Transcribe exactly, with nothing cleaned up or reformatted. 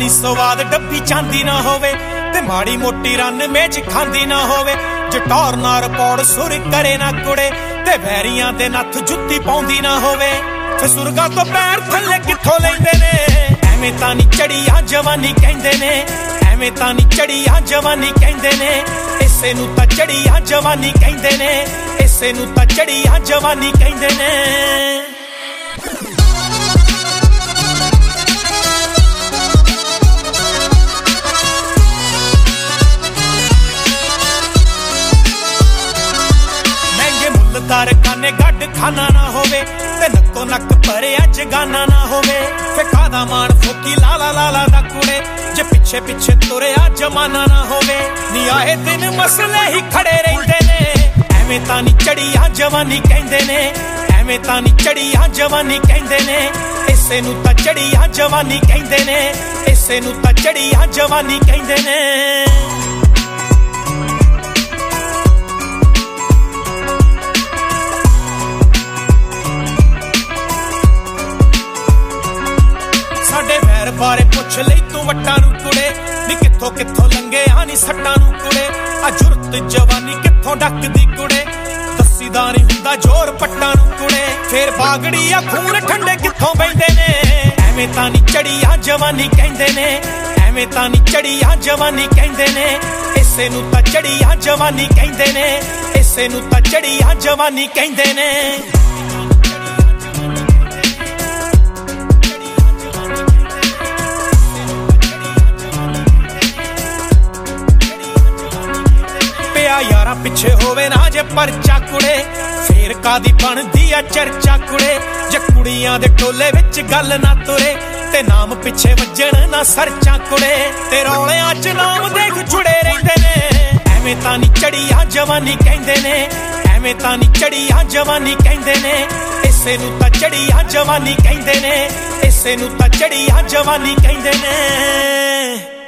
ਸਵਾਦ ਡੱਬੀ ਚਾਂਦੀ ਨਾ ਹੋਵੇ ਤੇ ਮਾੜੀ ਮੋਟੀ ਰੰਨ ਮੇਚ ਖਾਂਦੀ ਨਾ ਹੋਵੇ। ਜਟੌਰ ਨਾ ਰਿਪੋਰਟ ਸੁਰ ਕਰੇ ਨਾ ਕੁੜੇ ਤੇ ਵੈਰੀਆਂ ਦੇ ਨੱਥ ਜੁੱਤੀ ਪਾਉਂਦੀ ਨਾ ਹੋਵੇ। ਤੇ ਸੁਰਗਾਂ ਤੋਂ ਪੈਰ ਥੱਲੇ ਕਿੱਥੋਂ ਲੈਂਦੇ ਨੇ ਐਵੇਂ ਤਾਂ ਨਹੀਂ ਚੜੀ ਆ ਜਵਾਨੀ ਕਹਿੰਦੇ ਨੇ, ਐਵੇਂ ਤਾਂ ਨਹੀਂ ਚੜੀ ਆ ਜਵਾਨੀ ਕਹਿੰਦੇ ਨੇ। ਇਸੇ ਨੂੰ ਤਾਂ ਚੜੀ ਆ ਜਵਾਨੀ ਕਹਿੰਦੇ ਨੇ, ਇਸੇ ਨੂੰ ਤਾਂ ਚੜੀ ਆ ਜਵਾਨੀ ਕਹਿੰਦੇ ਨੇ। ਦਾਰ ਖਾਨੇ ਗੱਡ ਖਾਨਾ ਨਾ ਹੋਵੇ ਤੇ ਨੱਕੋ ਨੱਕ ਭਰਿਆ ਜਗਾਨਾ ਨਾ ਹੋਵੇ। ਫਿਕਾ ਦਾ ਮਾਣ ਫੋਕੀ ਲਾਲਾ ਲਾਲਾ ਦਾ ਕੁੜੇ ਜੇ ਪਿੱਛੇ ਪਿੱਛੇ ਤੁਰਿਆ ਜਮਾਨਾ ਨਾ ਹੋਵੇ। ਨੀ ਆਏ ਦਿਨ ਮਸਲੇ ਹੀ ਖੜੇ ਰਹਿੰਦੇ ਨੇ ਐਵੇਂ ਤਾਂ ਨਹੀਂ ਚੜੀ ਆ ਜਵਾਨੀ ਕਹਿੰਦੇ ਨੇ, ਐਵੇਂ ਤਾਂ ਨਹੀਂ ਚੜੀ ਆ ਜਵਾਨੀ ਕਹਿੰਦੇ ਨੇ। ਇਸੇ ਨੂੰ ਤਾਂ ਚੜੀ ਆ ਜਵਾਨੀ ਕਹਿੰਦੇ ਨੇ, ਇਸੇ ਨੂੰ ਤਾਂ ਚੜੀ ਆ ਜਵਾਨੀ ਕਹਿੰਦੇ ਨੇ। ਬਾਰੇ ਪੁੱਛ ਲਈ ਤੂੰ ਵੱਟਾਂ ਨੂੰ ਕੁੜੇ ਨੀ ਕਿੱਥੋਂ ਕਿੱਥੋਂ ਲੰਘੇ ਆ ਨੀ ਸੱਟਾਂ ਨੂੰ ਕੁੜੇ। ਆ ਜੁਰਤ ਜਵਾਨੀ ਕਿੱਥੋਂ ਡੱਕਦੀ ਕੁੜੇ ਦੱਸੀਦਾ ਨਹੀਂ ਹੁੰਦਾ ਜ਼ੋਰ ਪੱਟਾਂ ਨੂੰ ਕੁੜੇ। ਫੇਰ ਬਾਗੜੀ ਆ ਖੂਨ ਠੰਡੇ ਕਿੱਥੋਂ ਬੈਂਦੇ ਨੇ ਐਵੇਂ ਤਾਂ ਨਹੀਂ ਚੜੀ ਆ ਜਵਾਨੀ ਕਹਿੰਦੇ ਨੇ, ਐਵੇਂ ਤਾਂ ਨਹੀਂ ਚੜੀ ਆ ਜਵਾਨੀ ਕਹਿੰਦੇ ਨੇ। ਇਸੇ ਨੂੰ ਤਾਂ ਚੜੀ ਆ ਜਵਾਨੀ ਕਹਿੰਦੇ ਨੇ, ਇਸੇ ਨੂੰ ਤਾਂ ਚੜੀ ਆ ਜਵਾਨੀ ਕਹਿੰਦੇ ਨੇ। ਯਾਰਾਂ ਪਿੱਛੇ ਹੋਵੇ ਨਾ ਜੇ ਪਰਚਾ ਕੁੜੇ ਫੇਰ ਕਾਦੀ ਬਣਦੀ ਆ ਚਰਚਾ ਕੁੜੇ। ਜੇ ਕੁੜੀਆਂ ਦੇ ਟੋਲੇ ਵਿੱਚ ਗੱਲ ਨਾ ਤੁਰੇ ਤੇ ਨਾਮ ਪਿੱਛੇ ਵੱਜਣ ਨਾ ਸਰਚਾ ਕੁੜੇ। ਤੇ ਰੌਲਿਆਂ ਚ ਨਾਮ ਦੇਖ ਜੁੜੇ ਰਹਿੰਦੇ ਨੇ ਐਵੇਂ ਤਾਂ ਨਹੀਂ ਚੜੀ ਆ ਜਵਾਨੀ ਕਹਿੰਦੇ ਨੇ, ਐਵੇਂ ਤਾਂ ਨਹੀਂ ਚੜੀ ਆ ਜਵਾਨੀ ਕਹਿੰਦੇ ਨੇ। ਇਸੇ ਨੂੰ ਤਾਂ ਚੜੀ ਆ ਜਵਾਨੀ ਕਹਿੰਦੇ ਨੇ, ਇਸੇ ਨੂੰ ਤਾਂ ਚੜੀ ਆ ਜਵਾਨੀ ਕਹਿੰਦੇ ਨੇ।